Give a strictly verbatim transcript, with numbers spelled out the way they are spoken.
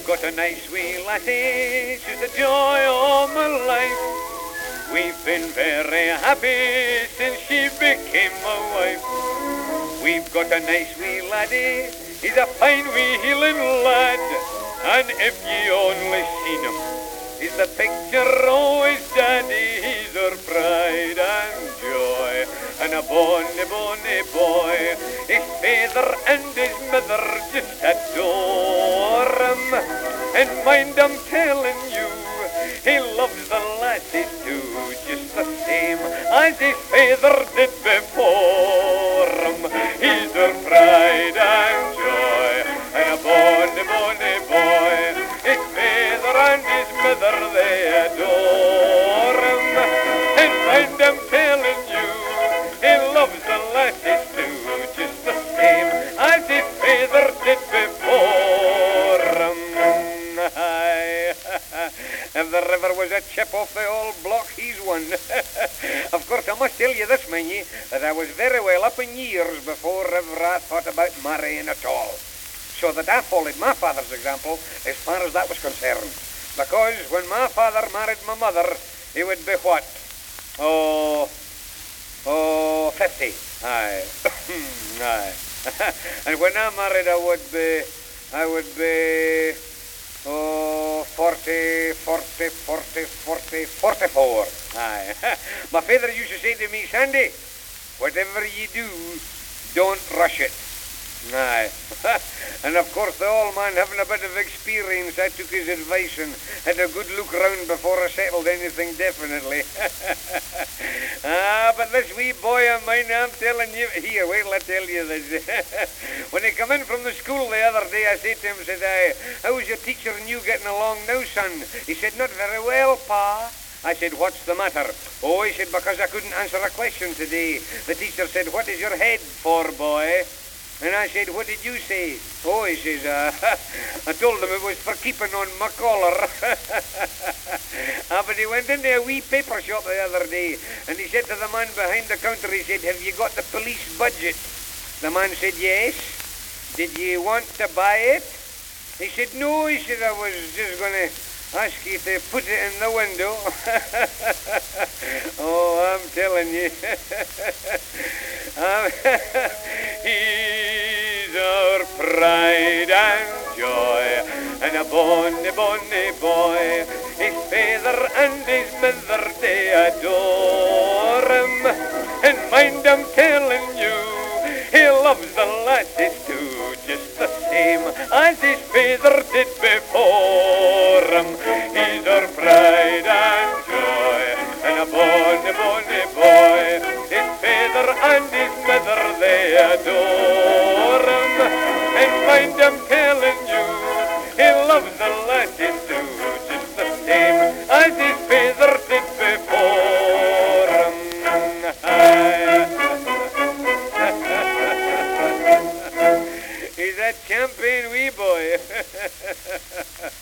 got a nice wee lassie, she's the joy of my life. We've been very happy since she became my wife. We've got a nice wee laddie, he's a fine wee heeling lad. And if ye only seen him, he's the picture of his daddy. He's our pride and joy, and a bonny, bonny boy. His father and his mother just adore him. And mind I'm telling you, he loves the lasses too, just the same as his father did before him. He's our pride and joy, and a bonny, bonny boy. His father and his mother, they adore him. And mind I'm telling you, he loves the lasses too, just the same as his father did before him. Aye. If there ever was a chip off the old block, he's one. Of course, I must tell you this, mind ye, that I was very well up in years before ever I thought about marrying at all. So that I followed my father's example as far as that was concerned. Because when my father married my mother, he would be what? Oh, oh, fifty. Aye. Aye. And when I married, I would be, I would be, oh, forty, forty, forty, forty, forty-four. Aye. My father used to say to me, Sandy, whatever you do, don't rush it. Aye. And of course, the old man having a bit of experience, I took his advice and had a good look round before I settled anything definitely. Ah, but this wee boy of mine, I'm telling you, here, wait till I tell you this. When he come in from the school the other day, I said to him, said I, how's your teacher and you getting along now, son? He said, not very well, Pa. I said, what's the matter? Oh, he said, because I couldn't answer a question today. The teacher said, what is your head for, boy? And I said, what did you say? Oh, he says, uh, I told him it was for keeping on my collar. Ah, but he went into a wee paper shop the other day, and he said to the man behind the counter, he said, have you got the police budget? The man said, yes. Did you want to buy it? He said, no. He said, I was just going to ask you to put it in the window. Oh, I'm telling you. um, he's our pride and joy, and a bonny, bonny boy. His father and his mother, they adore him. And mind I'm telling you, he loves the lasses too, just the same as his father did before him. He's our pride and joy, and a bonny, bonny boy. His father and his mother, they adore him. And mind I'm telling you, he loves the lasses too, just the same as his father did before him. Aye. He's a champion wee boy.